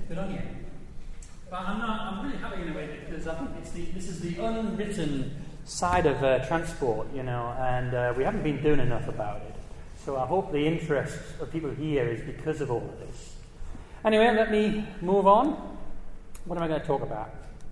Good on you. But I'm really happy in a way because I think this is the unwritten side of transport, and we haven't been doing enough about it. So I hope the interest of people here is because of all of this. Anyway, let me move on. What am I going to talk about?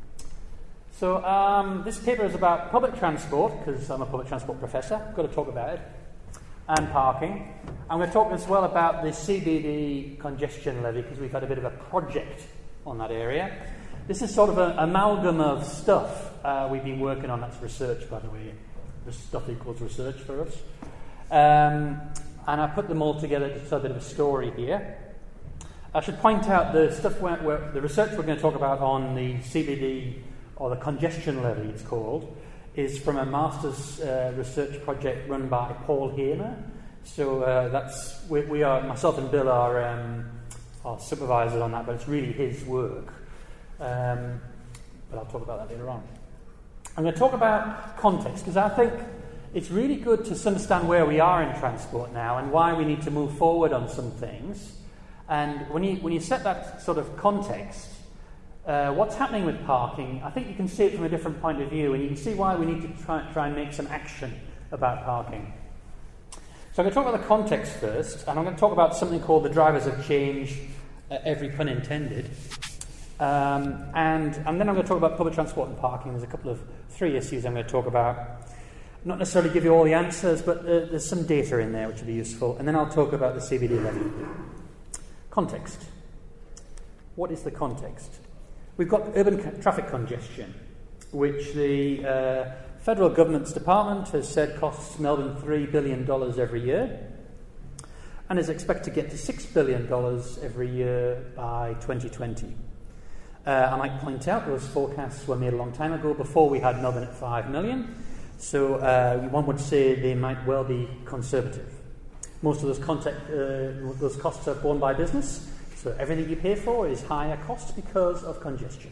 So this paper is about public transport, because I'm a public transport professor. I've got to talk about it. And parking. I'm going to talk as well about the CBD congestion levy, because we've had a bit of a project on that area. This is sort of an amalgam of stuff we've been working on. That's research, by the way. The stuff equals research for us. And I put them all together to tell a bit of a story here. I should point out the stuff the research we're going to talk about on the CBD, or the congestion levy it's called, is from a master's research project run by Paul Hamer. So we are, myself and Bill are supervisors on that, but it's really his work. But I'll talk about that later on. I'm going to talk about context, because I think it's really good to understand where we are in transport now and why we need to move forward on some things. And when you set that sort of context, what's happening with parking, I think you can see it from a different point of view, and you can see why we need to try and make some action about parking. So I'm going to talk about the context first, and I'm going to talk about something called the drivers of change, every pun intended. And then I'm going to talk about public transport and parking. There's three issues I'm going to talk about. Not necessarily give you all the answers, but there's some data in there which will be useful. And then I'll talk about the CBD levy. Context. What is the context? We've got urban traffic congestion, which the federal government's department has said costs Melbourne $3 billion every year, and is expected to get to $6 billion every year by 2020. I might point out those forecasts were made a long time ago, before we had Melbourne at 5 million, so one would say they might well be conservative. Most of those costs are borne by business, so everything you pay for is higher costs because of congestion.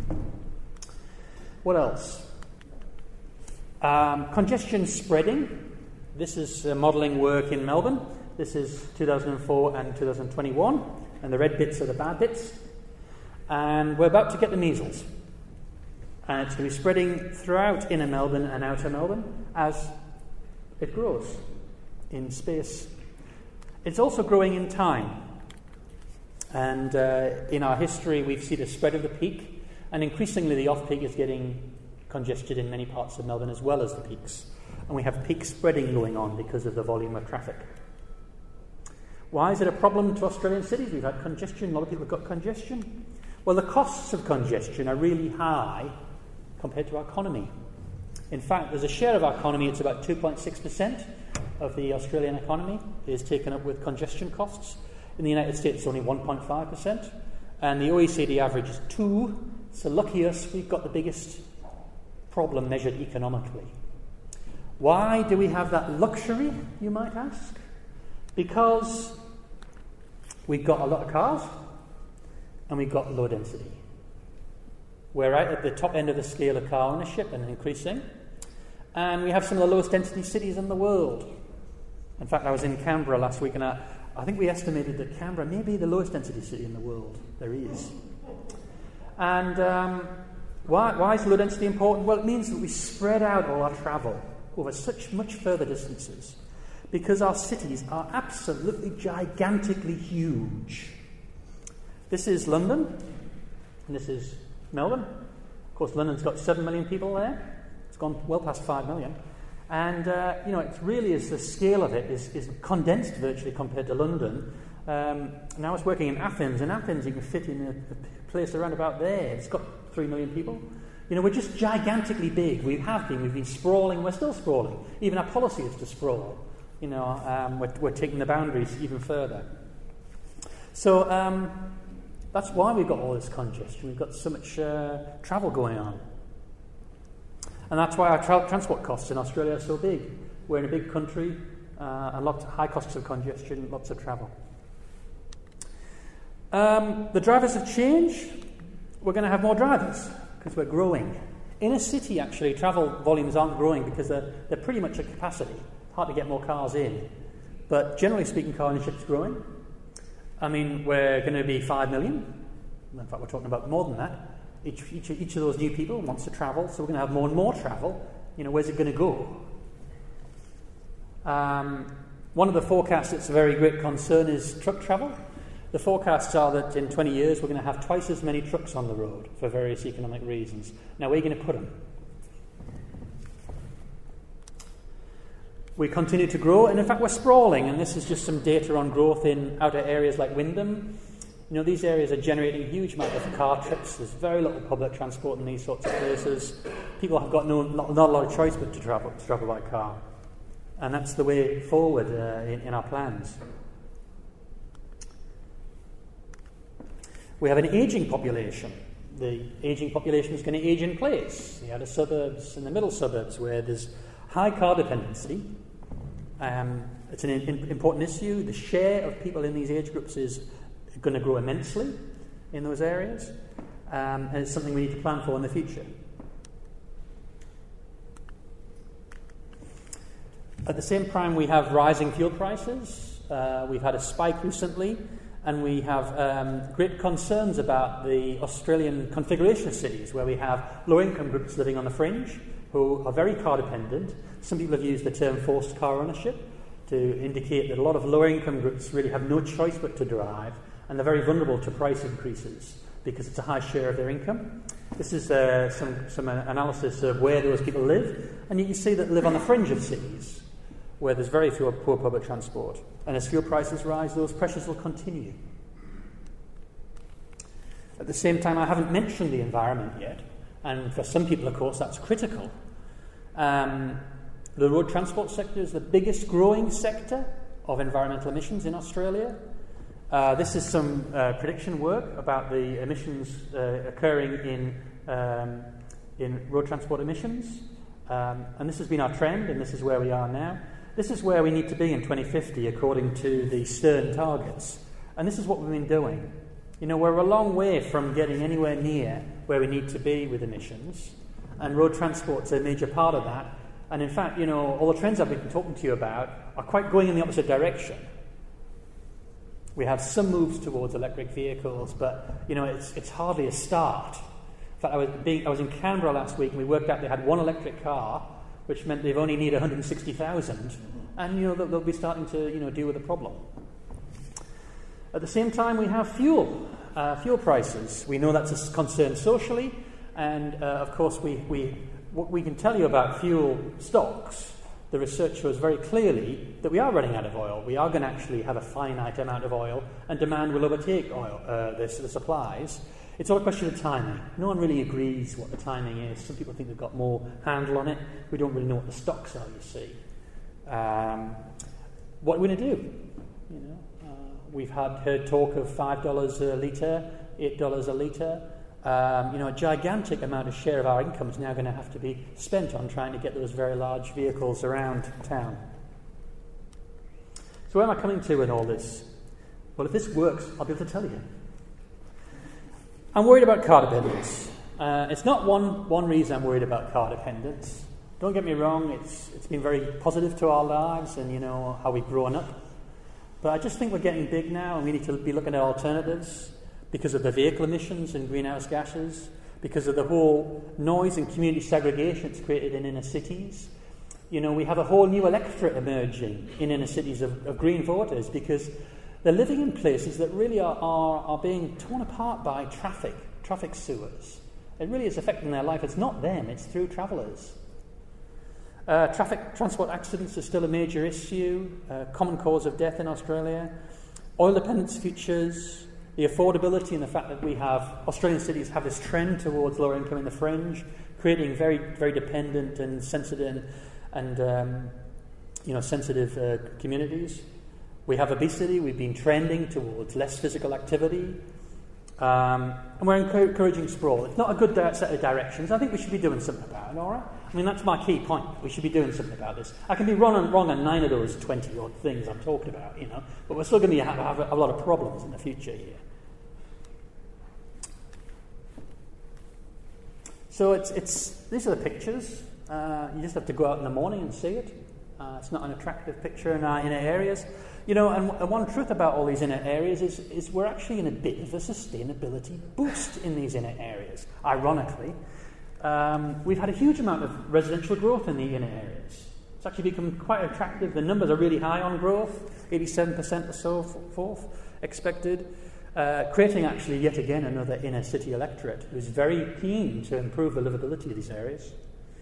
What else? Congestion spreading. This is modelling work in Melbourne. This is 2004 and 2021, and the red bits are the bad bits. And we're about to get the measles. And it's going to be spreading throughout inner Melbourne and outer Melbourne as it grows in space. It's also growing in time. And in our history, we've seen a spread of the peak, and increasingly the off-peak is getting congested in many parts of Melbourne as well as the peaks. And we have peak spreading going on because of the volume of traffic. Why is it a problem to Australian cities? We've had congestion, a lot of people have got congestion. Well, the costs of congestion are really high compared to our economy. In fact, there's a share of our economy, it's about 2.6% of the Australian economy is taken up with congestion costs. In the United States, it's only 1.5%, and the OECD average is 2%. So lucky us, we've got the biggest problem measured economically. Why do we have that luxury, you might ask? Because we've got a lot of cars, and we've got low density. We're right at the top end of the scale of car ownership and increasing. And we have some of the lowest density cities in the world. In fact, I was in Canberra last week, and I think we estimated that Canberra may be the lowest density city in the world. There is. And why is low density important? Well, it means that we spread out all our travel over such much further distances, because our cities are absolutely gigantically huge. This is London, and this is Melbourne. Of course, London's got 7 million people there. It's gone well past 5 million. And, it really is, the scale of it is condensed virtually compared to London. And I was working in Athens. In Athens, you can fit in a place around about there. It's got 3 million people. We're just gigantically big. We've been sprawling, we're still sprawling. Even our policy is to sprawl. We're taking the boundaries even further. So, that's why we've got all this congestion. We've got so much travel going on. And that's why our transport costs in Australia are so big. We're in a big country, and lots of high costs of congestion, lots of travel. The drivers of change, we're going to have more drivers because we're growing. In a city, actually, travel volumes aren't growing because they're pretty much at capacity. Hard to get more cars in. But generally speaking, car ownership is growing. We're going to be 5 million In fact, we're talking about more than that. Each of those new people wants to travel, so we're going to have more and more travel. Where's it going to go? One of the forecasts that's a very great concern is truck travel. The forecasts are that in 20 years we're going to have twice as many trucks on the road for various economic reasons. Now, where are you going to put them? We continue to grow, and in fact we're sprawling, and this is just some data on growth in outer areas like Wyndham. These areas are generating a huge amount of car trips. There's very little public transport in these sorts of places. People have got not a lot of choice but to travel by car. And that's the way forward in our plans. We have an ageing population. The ageing population is going to age in place. The outer suburbs and the middle suburbs where there's high car dependency. It's an important issue. The share of people in these age groups is going to grow immensely in those areas. And it's something we need to plan for in the future. At the same time, we have rising fuel prices. We've had a spike recently, and we have great concerns about the Australian configuration of cities, where we have low-income groups living on the fringe who are very car-dependent. Some people have used the term forced car ownership to indicate that a lot of lower-income groups really have no choice but to drive, and they're very vulnerable to price increases because it's a high share of their income. This is some analysis of where those people live, and you can see that they live on the fringe of cities, where there's very poor public transport. And as fuel prices rise, those pressures will continue. At the same time, I haven't mentioned the environment yet, and for some people, of course, that's critical. The road transport sector is the biggest growing sector of environmental emissions in Australia. This is some prediction work about the emissions occurring in road transport emissions. And this has been our trend, and this is where we are now. This is where we need to be in 2050 according to the Stern targets. And this is what we've been doing. We're a long way from getting anywhere near where we need to be with emissions. And road transport's a major part of that. And in fact, all the trends I've been talking to you about are quite going in the opposite direction. We have some moves towards electric vehicles, but, it's hardly a start. In fact, I was in Canberra last week, and we worked out they had one electric car, which meant they've only need 160,000, and they'll be starting to deal with the problem. At the same time, we have fuel prices. We know that's a concern socially, and of course, what we can tell you about fuel stocks. The research shows very clearly that we are running out of oil. We are going to actually have a finite amount of oil, and demand will overtake the supplies. It's all a question of timing. No one really agrees what the timing is. Some people think they've got more handle on it. We don't really know what the stocks are, you see. What are we going to do? We've heard talk of $5 a litre, $8 a litre. A gigantic amount of share of our income is now going to have to be spent on trying to get those very large vehicles around town. So where am I coming to in all this? Well, if this works, I'll be able to tell you. I'm worried about car dependence. It's not one reason I'm worried about car dependence. Don't get me wrong, it's been very positive to our lives and how we've grown up. But I just think we're getting big now, and we need to be looking at alternatives because of the vehicle emissions and greenhouse gases, because of the whole noise and community segregation it's created in inner cities. We have a whole new electorate emerging in inner cities of green voters because they're living in places that really are being torn apart by traffic sewers. It really is affecting their life. It's not them, it's through travellers. Transport accidents are still a major issue, common cause of death in Australia. Oil dependence futures, the affordability and the fact that we have Australian cities have this trend towards lower income in the fringe, creating very, very dependent and sensitive sensitive communities. We have obesity. We've been trending towards less physical activity. And we're encouraging sprawl. It's not a good set of directions. I think we should be doing something about it, all right? I mean, that's my key point. We should be doing something about this. I can be wrong on 9 of those 20-odd things I'm talking about, but we're still going to have a lot of problems in the future here. So these are the pictures. You just have to go out in the morning and see it. It's not an attractive picture in inner areas. And one truth about all these inner areas is we're actually in a bit of a sustainability boost in these inner areas. Ironically, we've had a huge amount of residential growth in the inner areas. It's actually become quite attractive. The numbers are really high on growth, 87% or so forth expected, creating actually yet again another inner city electorate who's very keen to improve the livability of these areas.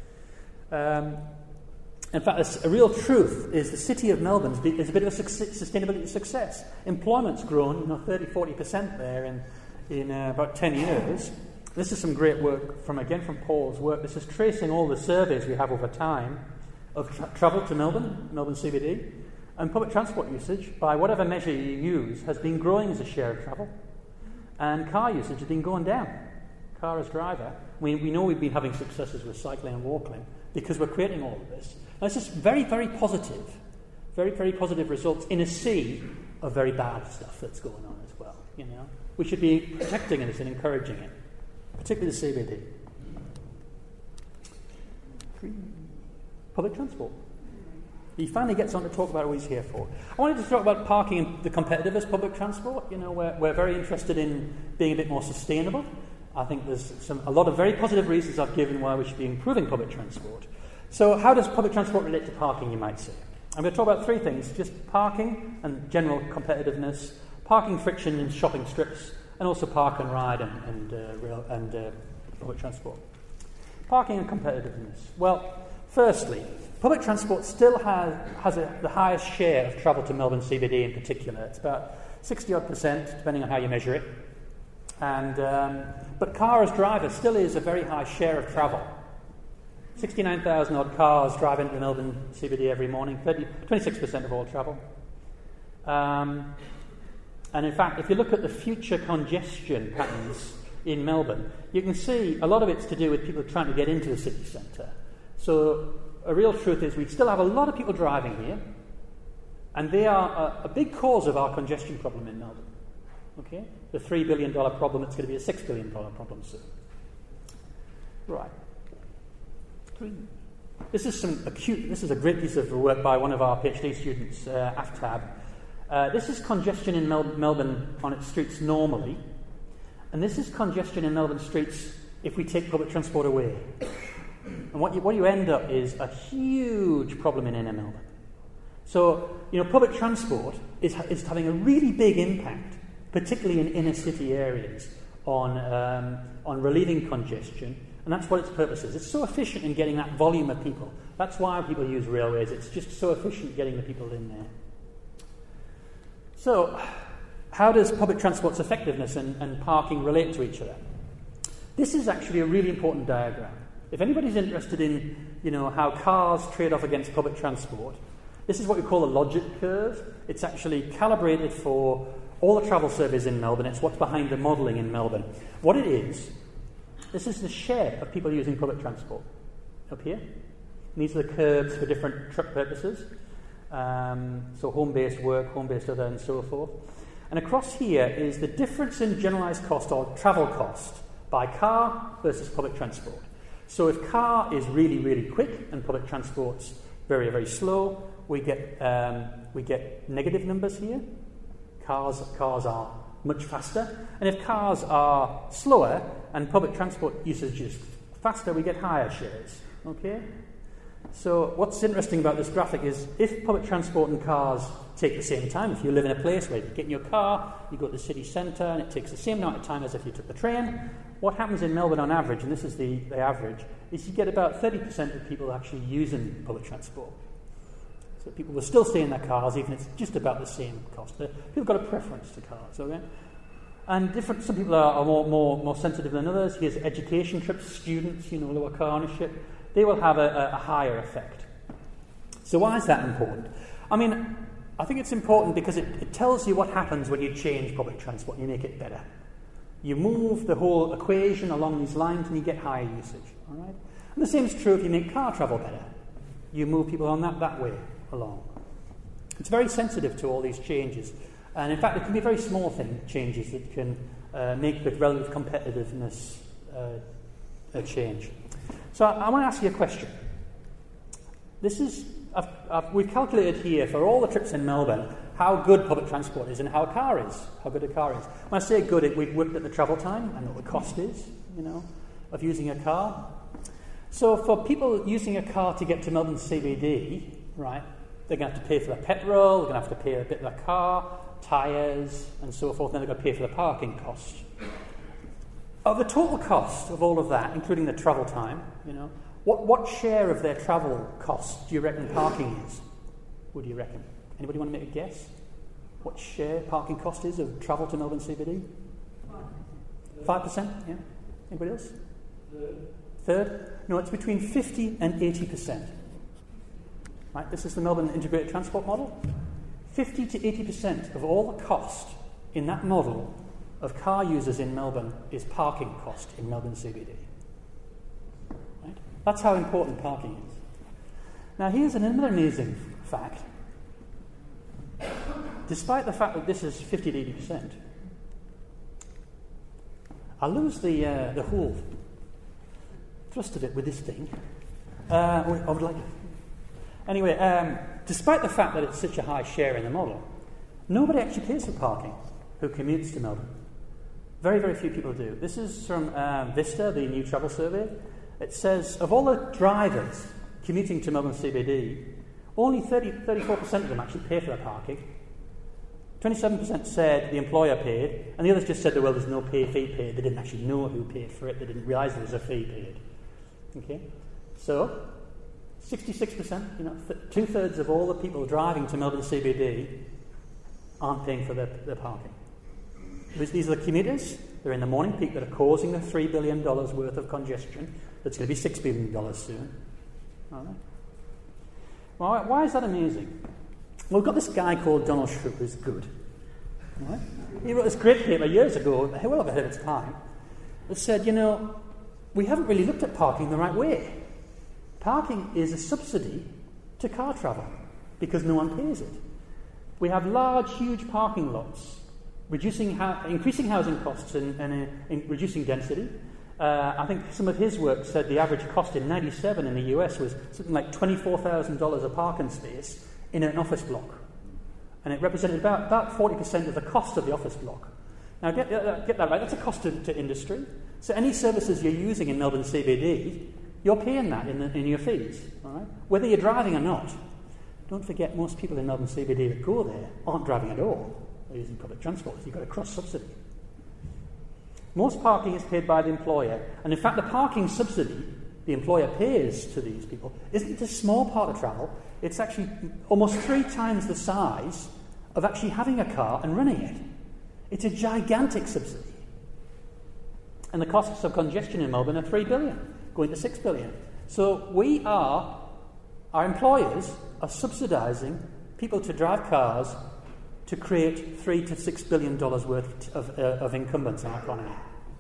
In fact, a real truth is the city of Melbourne is a bit of a sustainability success. Employment's grown, 30-40% there in about 10 years. This is some great work from Paul's work. This is tracing all the surveys we have over time of travel to Melbourne CBD, and public transport usage, by whatever measure you use, has been growing as a share of travel, and car usage has been going down. Car as driver. We know we've been having successes with cycling and walking because we're creating all of this. Now, it's just very, very positive results in a sea of very bad stuff that's going on as well. We should be protecting this and encouraging it, particularly the CBD. Public transport. He finally gets on to talk about what he's here for. I wanted to talk about parking and the competitiveness of public transport. We're very interested in being a bit more sustainable. I think there's a lot of very positive reasons I've given why we should be improving public transport. So how does public transport relate to parking, you might say? I'm going to talk about three things: just parking and general competitiveness, parking friction in shopping strips, and also park and ride and public transport. Parking and competitiveness. Well, firstly, public transport still has the highest share of travel to Melbourne CBD in particular. It's about 60-odd%, depending on how you measure it. But car as driver still is a very high share of travel. 69,000 odd cars drive into Melbourne CBD every morning, 26% of all travel. And in fact, if you look at the future congestion patterns in Melbourne, you can see a lot of it's to do with people trying to get into the city centre. So a real truth is we still have a lot of people driving here, and they are a big cause of our congestion problem in Melbourne. Okay? The $3 billion problem, it's going to be a $6 billion problem soon. Right. This is a great piece of work by one of our PhD students, Aftab. This is congestion in Melbourne on its streets normally, and this is congestion in Melbourne streets if we take public transport away. And what you end up is a huge problem in inner Melbourne. So, public transport is having a really big impact, particularly in inner city areas, on relieving congestion, and that's what its purpose is. It's so efficient in getting that volume of people. That's why people use railways. It's just so efficient getting the people in there. So, how does public transport's effectiveness and parking relate to each other? This is actually a really important diagram. If anybody's interested in, how cars trade off against public transport, this is what we call a logic curve. It's actually calibrated for all the travel surveys in Melbourne. It's what's behind the modelling in Melbourne. What it is, this is the share of people using public transport up here. And these are the curves for different purposes. So home-based work, home-based other, and so forth. And across here is the difference in generalised cost or travel cost by car versus public transport. So if car is really, really quick and public transport's very, very slow, we get negative numbers here. Cars are much faster. And if cars are slower and public transport usage is faster, we get higher shares. Okay? So what's interesting about this graphic is if public transport and cars take the same time, if you live in a place where you get in your car, you go to the city centre, and it takes the same amount of time as if you took the train, what happens in Melbourne on average, and this is the average, is you get about 30% of people actually using public transport. So people will still stay in their cars, even if it's just about the same cost. People have got a preference to cars, okay? And some people are more sensitive than others. Here's education trips, students, lower car ownership. They will have a higher effect. So why is that important? I think it's important because it tells you what happens when you change public transport and you make it better. You move the whole equation along these lines and you get higher usage. All right? And the same is true if you make car travel better. You move people on that way along. It's very sensitive to all these changes. And in fact, it can be very small changes that can make the relative competitiveness a change. So I want to ask you a question. This is we've calculated here for all the trips in Melbourne how good public transport is and how good a car is. When I say good, we've worked at the travel time and what the cost is, of using a car. So for people using a car to get to Melbourne CBD, right, they're going to have to pay for their petrol, they're going to have to pay a bit of their car, tyres, and so forth, and then they're going to pay for the parking cost. Of the total cost of all of that, including the travel time, what share of their travel cost do you reckon parking is? What do you reckon? Anybody want to make a guess? What share parking cost is of travel to Melbourne CBD? 5%? Yeah. Anybody else? Third? No, it's between 50 and 80%. Right, this is the Melbourne Integrated Transport Model. 50 to 80% of all the cost in that model of car users in Melbourne is parking cost in Melbourne CBD. Right? That's how important parking is. Now here's another amazing fact. Despite the fact that this is 50 to 80%, I lose the whole thrust of it with this thing. I would like to. Anyway, despite the fact that it's such a high share in the model, nobody actually pays for parking who commutes to Melbourne. Very, very few people do. This is from Vista, the new travel survey. It says, of all the drivers commuting to Melbourne CBD, only 34% of them actually pay for their parking. 27% said the employer paid, and the others just said, well, there's no fee paid. They didn't actually know who paid for it. They didn't realise there was a fee paid. Okay? So, 66%, two-thirds of all the people driving to Melbourne CBD aren't paying for their parking. These are the commuters. They're in the morning peak that are causing the $3 billion worth of congestion. That's going to be $6 billion soon. All right. Well, why is that amazing? Well, we've got this guy called Donald Shoup who's good. Right? He wrote this great paper years ago, well ahead of its time, that said, we haven't really looked at parking the right way. Parking is a subsidy to car travel because no one pays it. We have large, huge parking lots, increasing housing costs and reducing density. I think some of his work said the average cost in 1997 in the US was something like $24,000 a parking space in an office block. And it represented about 40% of the cost of the office block. Now, get that right, that's a cost to industry. So any services you're using in Melbourne CBD, you're paying that in your fees, all right? Whether you're driving or not. Don't forget, most people in Melbourne CBD that go there aren't driving at all. They're using public transport, so you've got a cross-subsidy. Most parking is paid by the employer, and in fact the parking subsidy the employer pays to these people isn't a small part of travel. It's actually almost 3 times the size of actually having a car and running it. It's a gigantic subsidy. And the costs of congestion in Melbourne are $3 billion, going to $6 billion. So our employers are subsidising people to drive cars to create $3 to $6 billion worth of incumbents in our economy.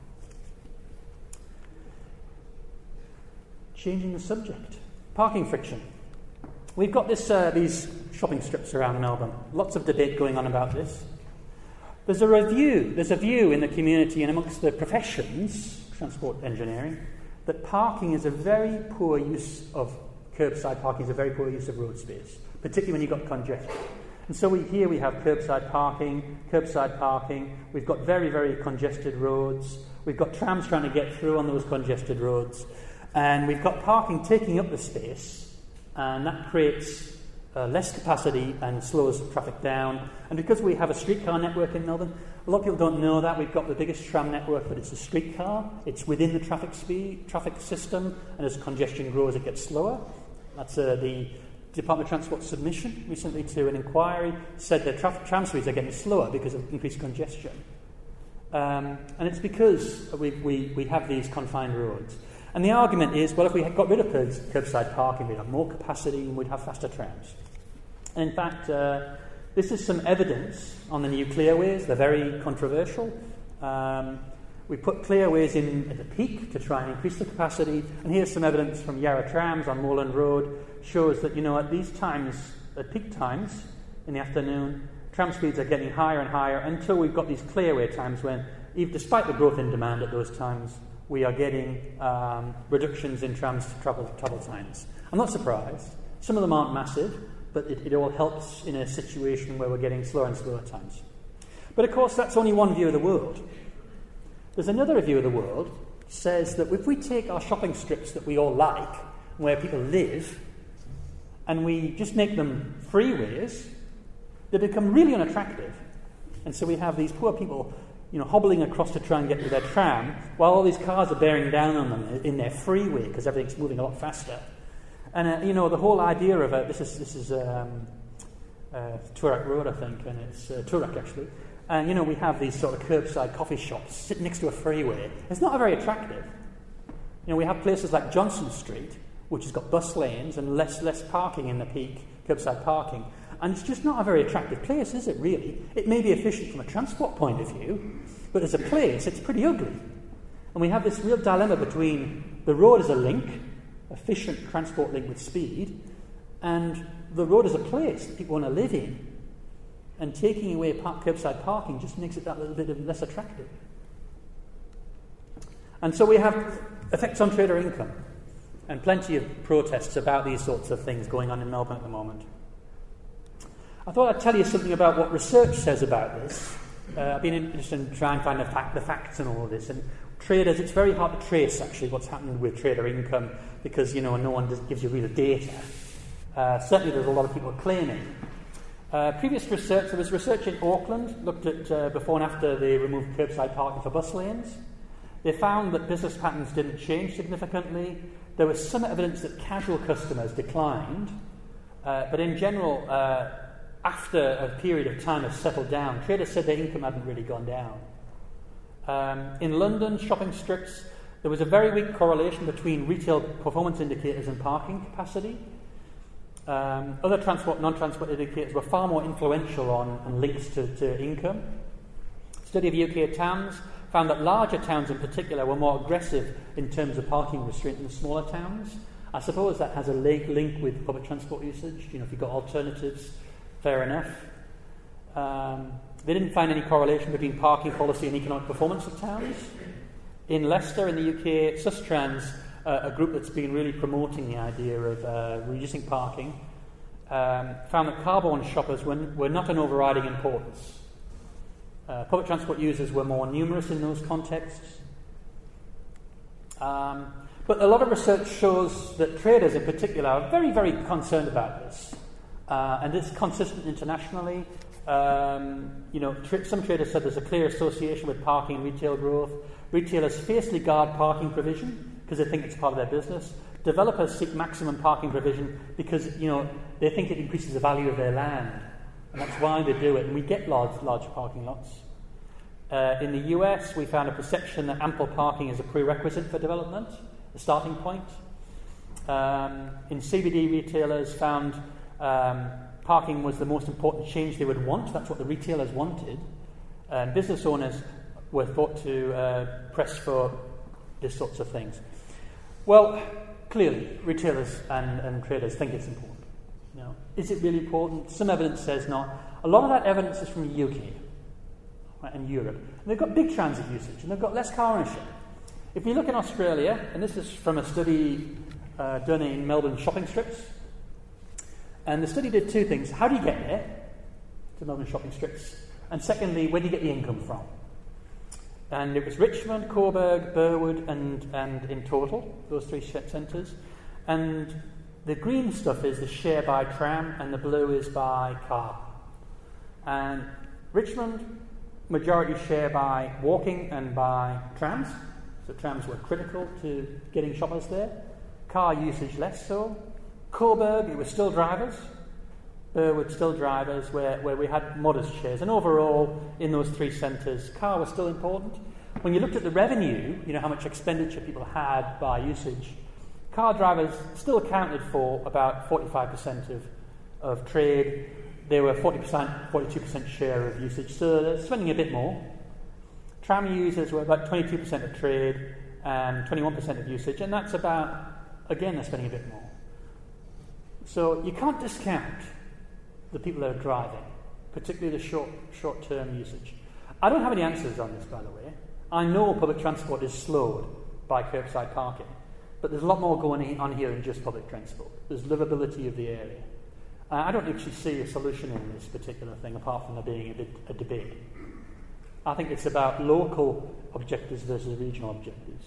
Changing the subject. Parking friction. We've got these shopping strips around Melbourne. Lots of debate going on about this. There's a view in the community and amongst the professions, transport engineering, that parking is a very poor use of curbside parking, is a very poor use of road space, particularly when you've got congestion. And so here we have curbside parking, we've got very, very congested roads, we've got trams trying to get through on those congested roads, and we've got parking taking up the space, and that creates less capacity and slows traffic down. And because we have a streetcar network in Melbourne, a lot of people don't know that. We've got the biggest tram network, but it's a streetcar. It's within the traffic system, and as congestion grows, it gets slower. That's the Department of Transport submission recently to an inquiry said that tram speeds are getting slower because of increased congestion. And it's because we have these confined roads. And the argument is, well, if we got rid of curbside parking, we'd have more capacity and we'd have faster trams. And in fact, this is some evidence on the new clearways. They're very controversial. We put clearways in at the peak to try and increase the capacity. And here's some evidence from Yarra Trams on Moreland Road. Shows that, at these times, at peak times in the afternoon, tram speeds are getting higher and higher until we've got these clearway times when, despite the growth in demand at those times, we are getting reductions in trams travel times. I'm not surprised. Some of them aren't massive, but it all helps in a situation where we're getting slower and slower times. But of course, that's only one view of the world. There's another view of the world that says that if we take our shopping strips that we all like, where people live, and we just make them freeways, they become really unattractive. And so we have these poor people, hobbling across to try and get to their tram, while all these cars are bearing down on them in their freeway because everything's moving a lot faster. And the whole idea of this is Toorak Road, I think, and it's Toorak actually. And we have these sort of curbside coffee shops sitting next to a freeway. It's not very attractive. We have places like Johnson Street, which has got bus lanes and less parking in the peak, curbside parking. And it's just not a very attractive place, is it, really? It may be efficient from a transport point of view, but as a place, it's pretty ugly. And we have this real dilemma between the road as a link, efficient transport link with speed, and the road as a place that people want to live in. And taking away curbside parking just makes it that little bit less attractive. And so we have effects on trader income, and plenty of protests about these sorts of things going on in Melbourne at the moment. I thought I'd tell you something about what research says about this. I've been interested in trying to find the facts and all of this. And traders, it's very hard to trace, actually, what's happened with trader income because, no one gives you real data. Certainly there's a lot of people claiming. Previous research, there was research in Auckland, looked at before and after they removed curbside parking for bus lanes. They found that business patterns didn't change significantly. There was some evidence that casual customers declined, but in general, after a period of time has settled down, traders said their income hadn't really gone down. In London, shopping strips, there was a very weak correlation between retail performance indicators and parking capacity. Other non-transport indicators were far more influential on links to income. A study of UK towns found that larger towns in particular were more aggressive in terms of parking restraint than smaller towns. I suppose that has a link with public transport usage. If you've got alternatives, fair enough. They didn't find any correlation between parking policy and economic performance of towns. In Leicester, in the UK, Sustrans, a group that's been really promoting the idea of reducing parking, found that car-borne shoppers were not an overriding importance. Public transport users were more numerous in those contexts. But a lot of research shows that traders in particular are very, very concerned about this. And it's consistent internationally. Some traders said there's a clear association with parking and retail growth. Retailers fiercely guard parking provision because they think it's part of their business. Developers seek maximum parking provision because, they think it increases the value of their land. And that's why they do it. And we get large parking lots. In the US, we found a perception that ample parking is a prerequisite for development, a starting point. In CBD, retailers found parking was the most important change they would want. That's what the retailers wanted. And business owners were thought to press for these sorts of things. Well, clearly, retailers and traders think it's important. Is it really important? Some evidence says not. A lot of that evidence is from the UK and Europe. And they've got big transit usage, and they've got less car ownership. If you look in Australia, and this is from a study done in Melbourne shopping strips, and the study did two things. How do you get there to Melbourne shopping strips? And secondly, where do you get the income from? And it was Richmond, Coburg, Burwood, and in total, those three centres. And the green stuff is the share by tram, and the blue is by car. And Richmond, majority share by walking and by trams. So trams were critical to getting shoppers there. Car usage less so. Coburg, it was still drivers. Burwood, still drivers, where we had modest shares. And overall, in those three centres, car was still important. When you looked at the revenue, how much expenditure people had by usage, car drivers still accounted for about 45% of trade. They were 42% share of usage, so they're spending a bit more. Tram users were about 22% of trade and 21% of usage, and that's about, again, they're spending a bit more. So you can't discount the people that are driving, particularly the short-term usage. I don't have any answers on this, by the way. I know public transport is slowed by curbside parking, But there's a lot more going on here than just public transport. There's livability of the area. I don't actually see a solution in this particular thing, apart from there being a debate. I think it's about local objectives versus regional objectives.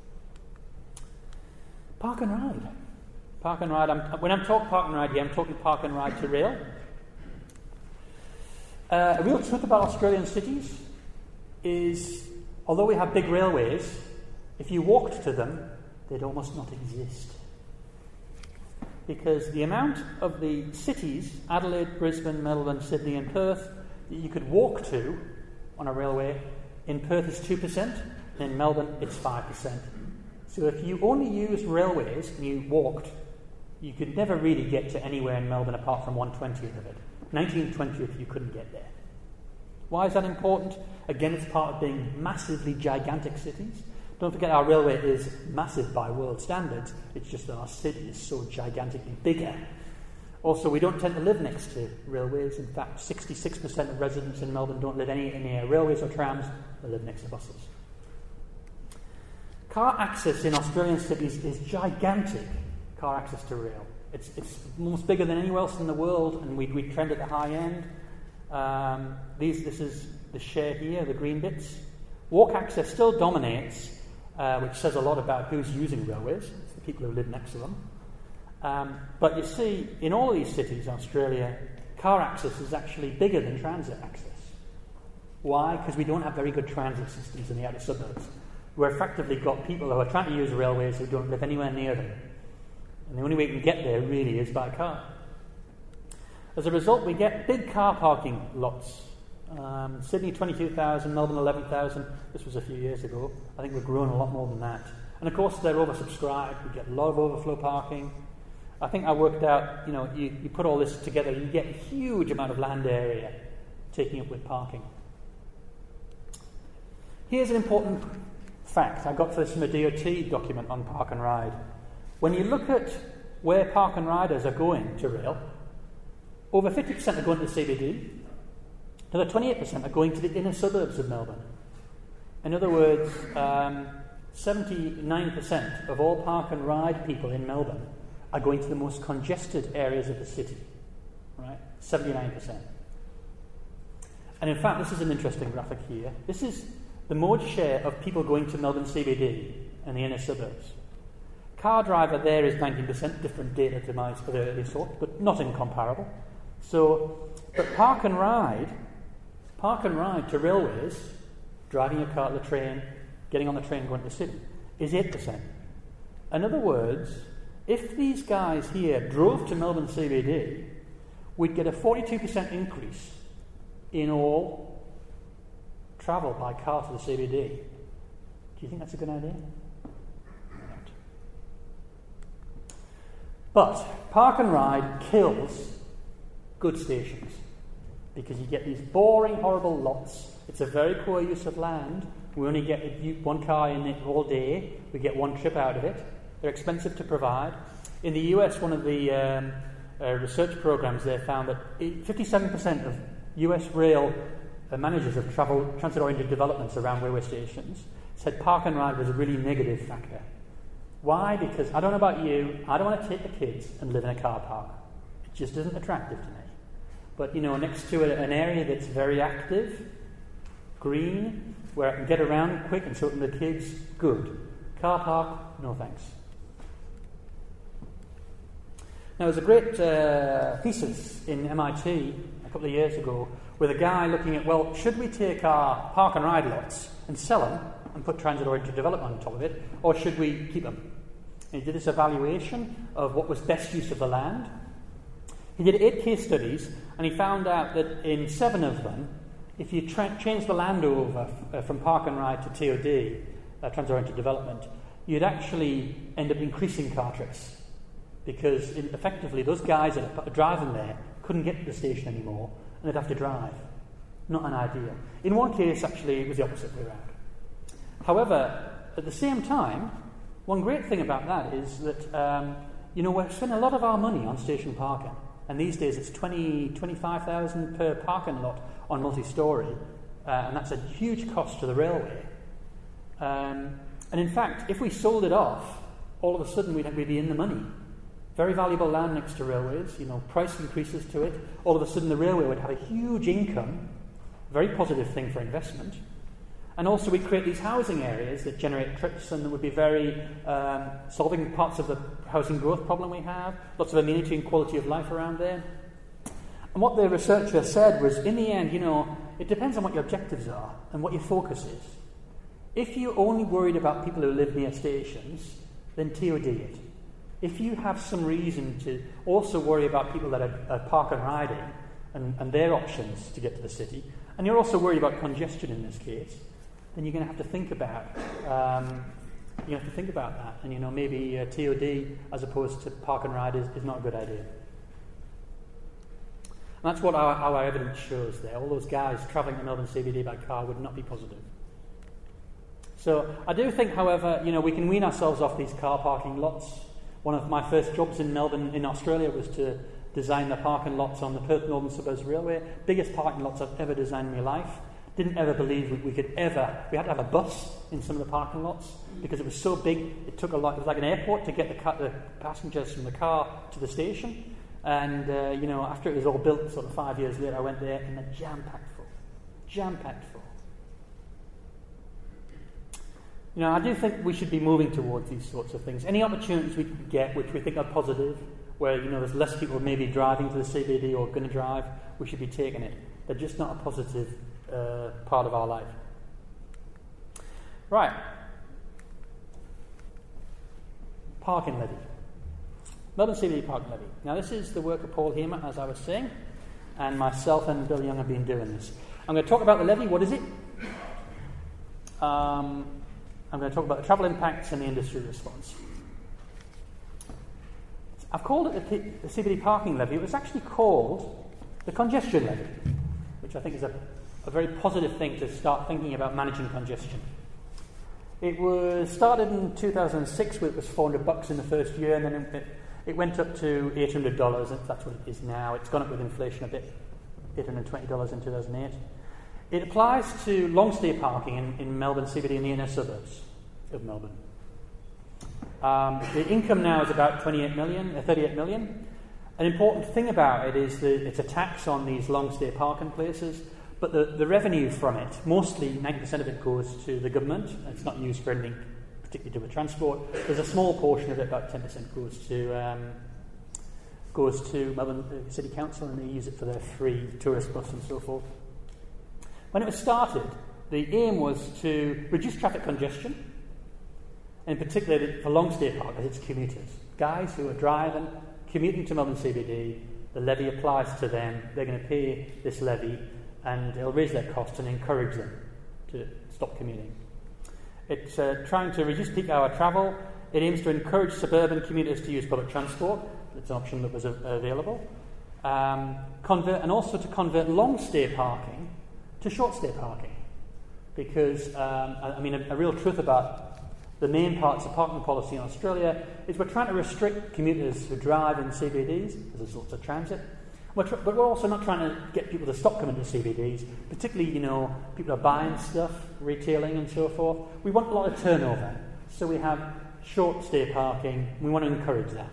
Park and ride. Park and ride. When I'm talking park and ride here, I'm talking park and ride to rail. A real truth about Australian cities is, although we have big railways, if you walked to them, they'd almost not exist. Because the amount of the cities, Adelaide, Brisbane, Melbourne, Sydney and Perth, that you could walk to on a railway, in Perth is 2%, and in Melbourne it's 5%. So if you only used railways and you walked, you could never really get to anywhere in Melbourne apart from 1/20th of it. 19/20th you couldn't get there. Why is that important? Again, it's part of being massively gigantic cities. Don't forget our railway is massive by world standards. It's just that our city is so gigantically bigger. Also, we don't tend to live next to railways. In fact, 66% of residents in Melbourne don't live near railways or trams. They live next to buses. Car access in Australian cities is gigantic. Car access to rail. It's almost bigger than anywhere else in the world, and we trend at the high end. This is the share here, the green bits. Walk access still dominates, which says a lot about who's using railways. It's the people who live next to them. But you see, in all of these cities, Australia, car access is actually bigger than transit access. Why? Because we don't have very good transit systems in the outer suburbs. We've effectively got people who are trying to use railways who don't live anywhere near them. And the only way you can get there really is by car. As a result, we get big car parking lots. Sydney 22,000, Melbourne 11,000. This was a few years ago. I think we've grown a lot more than that. And of course, they're oversubscribed. We get a lot of overflow parking. I think I worked out, you put all this together, you get a huge amount of land area taking up with parking. Here's an important fact I got this from a DOT document on park and ride. When you look at where park and riders are going to rail, over 50% are going to the CBD, another 28% are going to the inner suburbs of Melbourne. In other words, 79% of all park and ride people in Melbourne are going to the most congested areas of the city, right? 79%. And in fact, this is an interesting graphic here. This is the mode share of people going to Melbourne CBD and the inner suburbs. Car driver there is 19%, different data to my earlier sort, but not incomparable. But park and ride to railways, driving your car to the train, getting on the train, going to the city, is 8%. In other words, if these guys here drove to Melbourne CBD, we'd get a 42% increase in all travel by car to the CBD. Do you think that's a good idea? Not. But park and ride kills good stations because you get these boring, horrible lots. It's a very poor use of land. We only get one car in it all day. We get one trip out of it. They're expensive to provide. In the US, one of the research programs there found that 57% of US rail managers of transit-oriented developments around railway stations said park and ride was a really negative factor. Why? Because I don't know about you, I don't want to take the kids and live in a car park. It just isn't attractive to me. But, next to an area that's very active, green, where I can get around quick and so can the kids, good. Car park, no thanks. Now, there's a great thesis in MIT a couple of years ago with a guy looking at, well, should we take our park and ride lots and sell them and put transit-oriented development on top of it, or should we keep them? And he did this evaluation of what was best use of the land. He did 8 case studies, and he found out that in 7 of them, if you change the land over from park and ride to TOD, transit-oriented development, you'd actually end up increasing car trips. Because effectively those guys that are driving there couldn't get to the station anymore and they'd have to drive. Not an idea. In one case, actually, it was the opposite way around. However, at the same time, one great thing about that is that, we're spending a lot of our money on station parking. And these days it's 25,000 per parking lot on multi-storey. And that's a huge cost to the railway. And in fact, if we sold it off all of a sudden we'd be in the money. Very valuable land next to railways, price increases to it. All of a sudden the railway would have a huge income, very positive thing for investment. And also we create these housing areas that generate trips and that would be very solving parts of the housing growth problem we have, lots of amenity and quality of life around there. And what the researcher said was, in the end, it depends on what your objectives are and what your focus is. If you're only worried about people who live near stations, then TOD it. If you have some reason to also worry about people that are park and riding and their options to get to the city, and you're also worried about congestion in this case, then you're going to have to think about that. And maybe TOD as opposed to park and ride is not a good idea. And that's what our evidence shows there. All those guys travelling to Melbourne CBD by car would not be positive. So I do think, however, we can wean ourselves off these car parking lots. One of my first jobs in Melbourne, in Australia, was to design the parking lots on the Perth Northern Suburbs Railway. Biggest parking lots I've ever designed in my life. Didn't ever believe we had to have a bus in some of the parking lots because it was so big. It took a lot. It was like an airport to get the passengers from the car to the station. And after it was all built, sort of 5 years later, I went there and they're jam-packed full. I do think we should be moving towards these sorts of things. Any opportunities we can get, which we think are positive, where there's less people maybe driving to the CBD or going to drive, we should be taking it. They're just not a positive part of our life. Right. Parking levy. Melbourne CBD parking levy. Now this is the work of Paul Hamer, as I was saying, and myself and Bill Young have been doing this. I'm going to talk about the levy. What is it? I'm going to talk about the travel impacts and the industry response. I've called it the CBD parking levy. It was actually called the congestion levy, which I think is a very positive thing to start thinking about managing congestion. It was started in 2006, where it was $400 in the first year, and then it went up to $800, and that's what it is now. It's gone up with inflation a bit, $820 in 2008. It applies to long-stay parking in Melbourne CBD and the inner suburbs of Melbourne. The income now is about 38 million. An important thing about it is that it's a tax on these long-stay parking places, but the revenue from it, mostly 90% of it goes to the government. It's not used for anything particularly to do with transport. There's a small portion of it, about 10%, goes to Melbourne City Council, and they use it for their free tourist bus and so forth. When it was started, the aim was to reduce traffic congestion, and in particular for long-stay parkers, it's commuters. Guys who are driving, commuting to Melbourne CBD, the levy applies to them. They're going to pay this levy, and it'll raise their costs and encourage them to stop commuting. It's trying to reduce peak hour travel. It aims to encourage suburban commuters to use public transport. It's an option that was available. And also to convert long-stay parking to short-stay parking. Because, a real truth about the main parts of parking policy in Australia is we're trying to restrict commuters who drive in CBDs as a sort of transit. But we're also not trying to get people to stop coming to CBDs, particularly, people are buying stuff, retailing and so forth. We want a lot of turnover. So we have short-stay parking. We want to encourage that.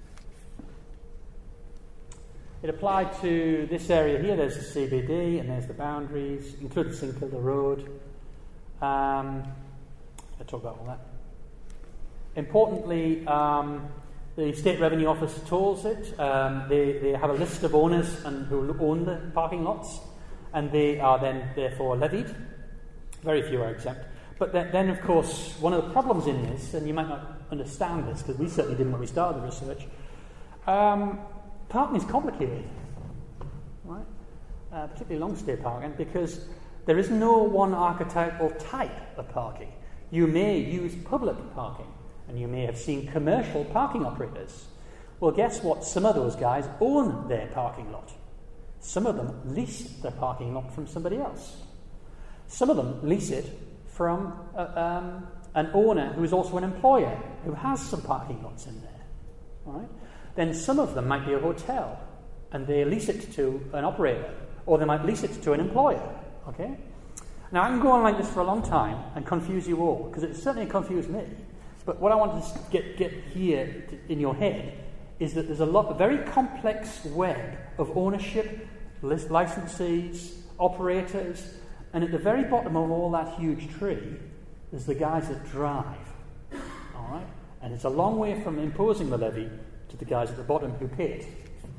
It applied to this area here. There's the CBD and there's the boundaries, including St Kilda Road. I'll talk about all that. Importantly, the State Revenue Office tolls it. They have a list of owners and who own the parking lots, and they are then therefore levied. Very few are exempt. But then, of course, one of the problems in this, and you might not understand this because we certainly didn't when we started the research, parking is complicated, right? Particularly long-stay parking, because there is no one archetypal type of parking. You may use public parking, and you may have seen commercial parking operators. Well, guess what? Some of those guys own their parking lot. Some of them lease their parking lot from somebody else. Some of them lease it from an owner who is also an employer who has some parking lots in there. All right? Then some of them might be a hotel, and they lease it to an operator, or they might lease it to an employer. Okay? Now, I can go on like this for a long time and confuse you all, because it certainly confused me. But what I want to get here in your head is that there's a very complex web of ownership, licensees, operators, and at the very bottom of all that huge tree, there's the guys that drive. All right? And it's a long way from imposing the levy to the guys at the bottom who pay it.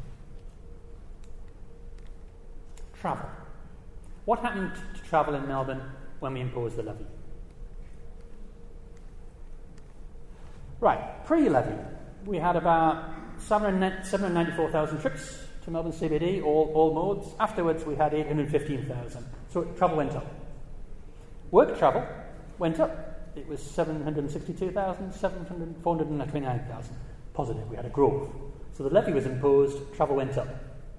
Travel. What happened to travel in Melbourne when we imposed the levy? Right, pre-levy, we had about 794,000 trips to Melbourne CBD, all modes. Afterwards, we had 815,000. So travel went up. Work travel went up. It was 762,000, 429,000. Positive, we had a growth. So the levy was imposed, travel went up.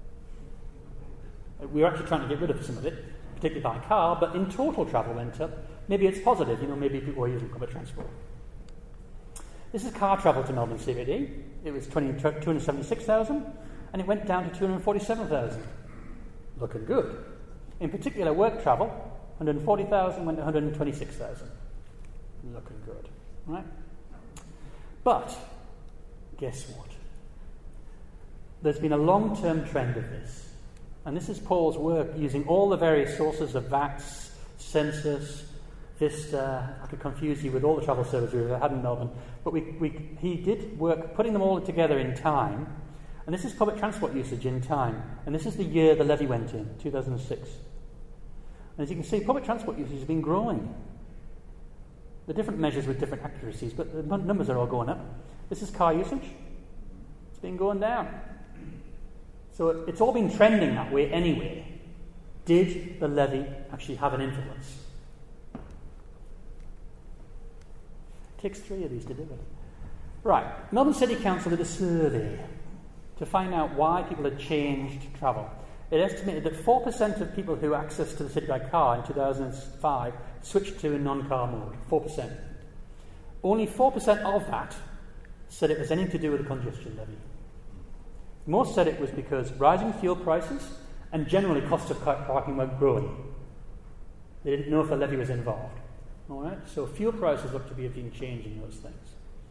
We were actually trying to get rid of some of it, particularly by car, but in total travel went up. Maybe it's positive, maybe people were using public transport. This is car travel to Melbourne CBD. It was 276,000, and it went down to 247,000. Looking good. In particular, work travel, 140,000 went to 126,000. Looking good, right? But, guess what? There's been a long-term trend of this. And this is Paul's work using all the various sources of VATS, census, Vista. I could confuse you with all the travel services we've had in Melbourne. But he did work putting them all together in time. And this is public transport usage in time. And this is the year the levy went in, 2006. And as you can see, public transport usage has been growing. The different measures with different accuracies, but the numbers are all going up. This is car usage. It's been going down. So it's all been trending that way anyway. Did the levy actually have an influence? It takes 3 of these to do it. Right, Melbourne City Council did a survey to find out why people had changed travel. It estimated that 4% of people who accessed to the city by car in 2005 switched to a non-car mode. 4%. Only 4% of that said it was anything to do with the congestion levy. Most said it was because rising fuel prices and generally costs of parking were growing. They didn't know if the levy was involved. All right? So fuel prices look to be changing those things.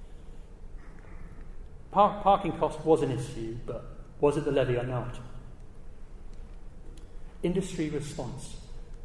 Parking cost was an issue, but was it the levy or not? Industry response.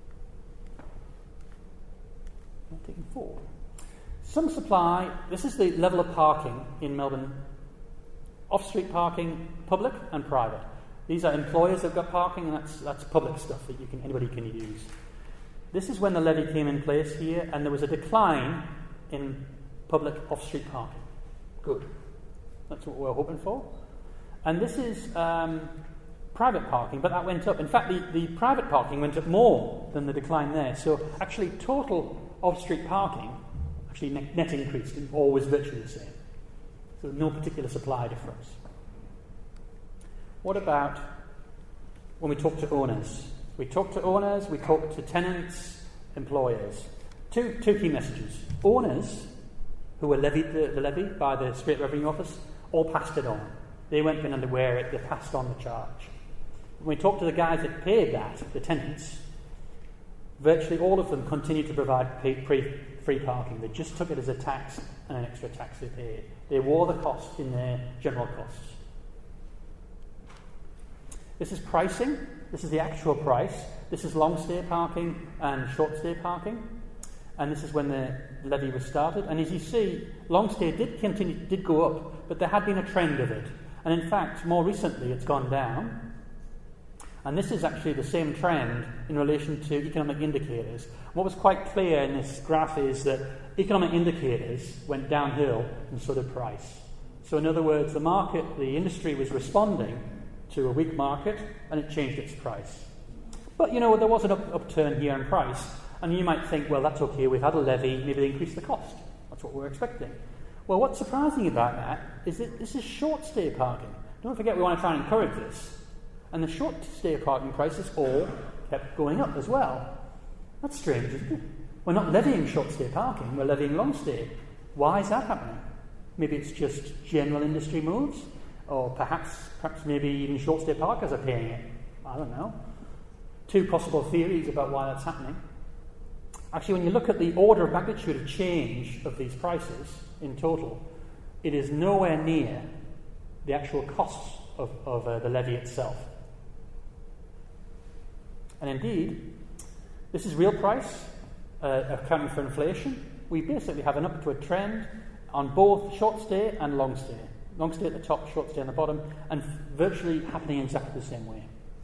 I'm taking 4. Some supply, this is the level of parking in Melbourne. Off-street parking, public and private. These are employers that have got parking, and that's public stuff that anybody can use. This is when the levy came in place here, and there was a decline in public off-street parking. Good. That's what we're hoping for. And this is private parking, but that went up. In fact, the private parking went up more than the decline there. So actually, total off-street parking actually net increased, and always virtually the same. So no particular supply difference. What about when we talk to owners? We talk to owners, we talk to tenants, employers. Two key messages. Owners, who were levied the levy by the State Revenue Office, all passed it on. They weren't going to wear it, they passed on the charge. When we talk to the guys that paid that, the tenants, virtually all of them continued to provide free parking. They just took it as a tax and an extra tax they paid. They wore the cost in their general costs. This is pricing. This is the actual price. This is long stay parking and short stay parking. And this is when the levy was started. And as you see, long stay did go up, but there had been a trend of it. And in fact, more recently, it's gone down. And this is actually the same trend in relation to economic indicators. What was quite clear in this graph is that economic indicators went downhill, and so did price. So in other words, the industry was responding to a weak market, and it changed its price. But, there was an upturn here in price, and you might think, well, that's okay, we've had a levy, maybe they increase the cost. That's what we're expecting. Well, what's surprising about that is that this is short stay parking. Don't forget, we want to try and encourage this. And the short stay parking prices all kept going up as well. That's strange, isn't it? We're not levying short stay parking, we're levying long stay. Why is that happening? Maybe it's just general industry moves, or perhaps maybe even short stay parkers are paying it. I don't know. 2 possible theories about why that's happening. Actually, when you look at the order of magnitude of change of these prices in total, it is nowhere near the actual costs of the levy itself. And indeed, this is real price, accounting for inflation. We basically have an upward trend on both short stay and long stay. Long stay at the top, short stay on the bottom, and virtually happening exactly the same way.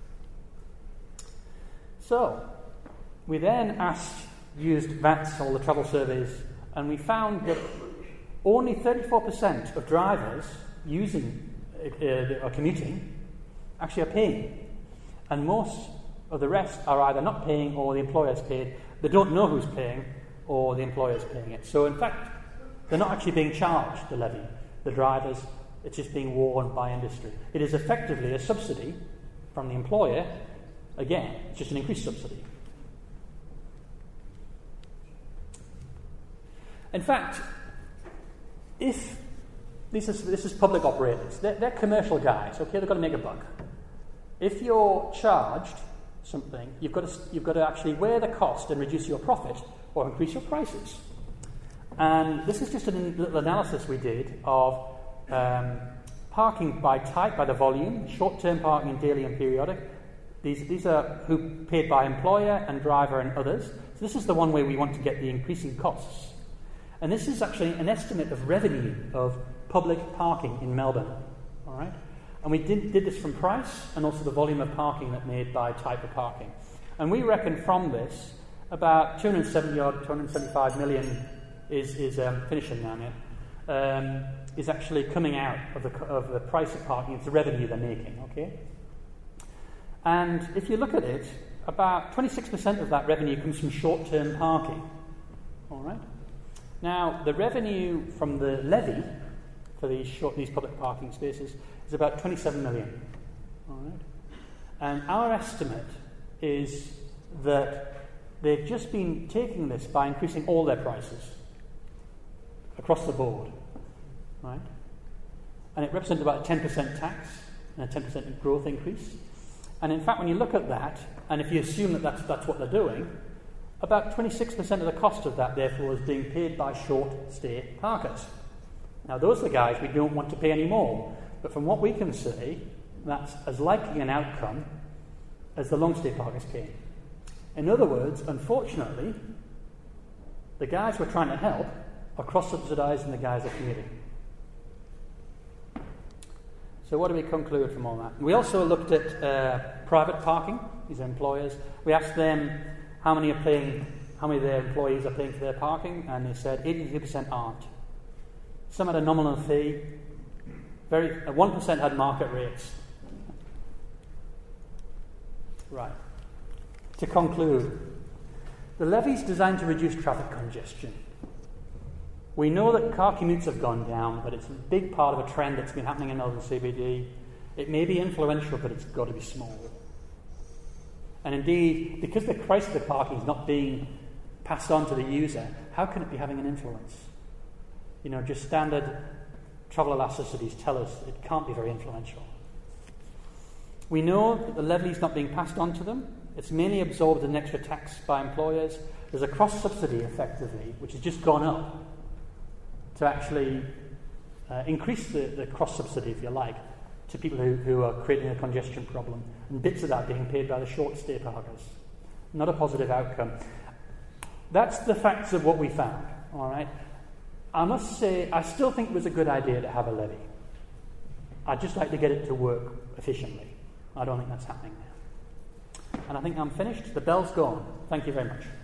So, we then used VATS, all the travel surveys, and we found that only 34% of drivers using or commuting actually are paying. And most of the rest are either not paying or the employer's paid. They don't know who's paying or the employer's paying it. So in fact, they're not actually being charged the levy, the drivers. It's just being worn by industry. It is effectively a subsidy from the employer. Again, it's just an increased subsidy. In fact, if this is public operators, they're commercial guys, okay, they've got to make a buck. If you're charged something, you've got to actually weigh the cost and reduce your profit or increase your prices. And this is just a little analysis we did of parking by type, by the volume, short-term parking and daily and periodic. These are who paid by employer and driver and others. So this is the one way we want to get the increasing costs. And this is actually an estimate of revenue of public parking in Melbourne. All right? And we did this from price and also the volume of parking that made by type of parking. And we reckon from this about 275 million is finishing now, is actually coming out of the price of parking. It's the revenue they're making, okay? And if you look at it, about 26% of that revenue comes from short-term parking. All right? Now, the revenue from the levy for these public parking spaces is about 27 million. All right? And our estimate is that they've just been taking this by increasing all their prices across the board. Right? And it represents about a 10% tax and a 10% growth increase. And in fact, when you look at that, and if you assume that that's what they're doing, about 26% of the cost of that, therefore, is being paid by short-stay parkers. Now, those are the guys we don't want to pay any more. But from what we can see, that's as likely an outcome as the long-stay parkers pay. In other words, unfortunately, the guys we're trying to help are cross-subsidising the guys that are commuting. So what do we conclude from all that? We also looked at private parking, these are employers. We asked them how many of their employees are paying for their parking, and they said 82% aren't. Some had a nominal fee, 1% had market rates. Right. To conclude, the levy's designed to reduce traffic congestion. We know that car commutes have gone down, but it's a big part of a trend that's been happening in Melbourne CBD. It may be influential, but it's got to be small. And indeed, because the price of the parking is not being passed on to the user, how can it be having an influence? You know, just standard travel elasticities tell us it can't be very influential. We know that the levy is not being passed on to them. It's mainly absorbed as an extra tax by employers. There's a cross-subsidy, effectively, which has just gone up to actually increase the cross-subsidy, if you like, to people who are creating a congestion problem, and bits of that being paid by the short-stay parkers. Not a positive outcome. That's the facts of what we found, all right? I must say, I still think it was a good idea to have a levy. I'd just like to get it to work efficiently. I don't think that's happening now. And I think I'm finished. The bell's gone. Thank you very much.